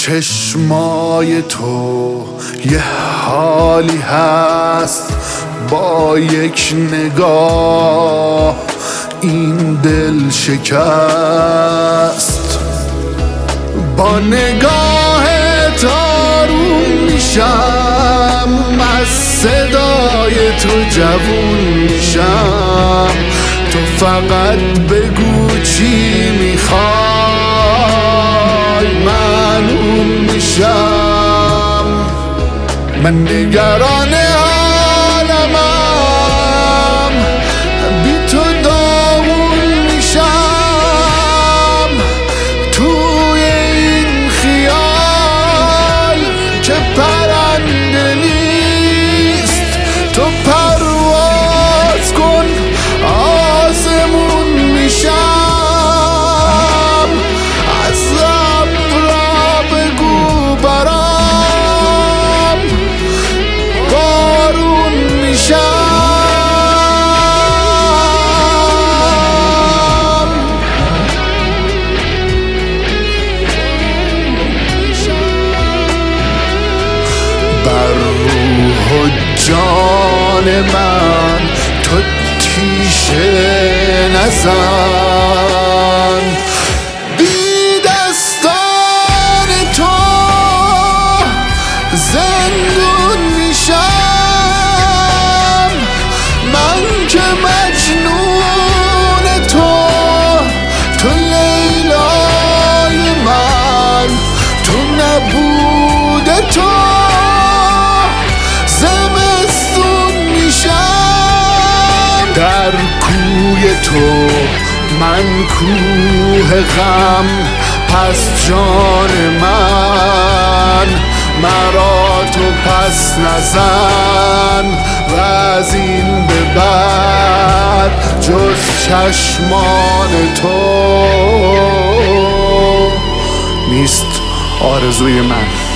چشمای تو یه حالی هست، با یک نگاه این دل شکست. با نگاهت آروم میشم، از صدای تو جوون میشم. تو فقط بگو چی میخوای، من اون میشم. من نگران عالمم، بی تو داغون میشم. توی این خیال که پرنده نیست، تو پرواز کن آسمون میشم. از ابرا بگو برام، بارون میشم. بر روح و جان من تو تیشه نزن، بی دستان تو زندون میشم. من که مجنون تو، تو لیلای من. تو نبود تو زمستون میشم. در کوی تو من کوه غم، پس جان من مرا تو پس نزن. و از این به بعد جز چشمان تو نیست آرزوی من.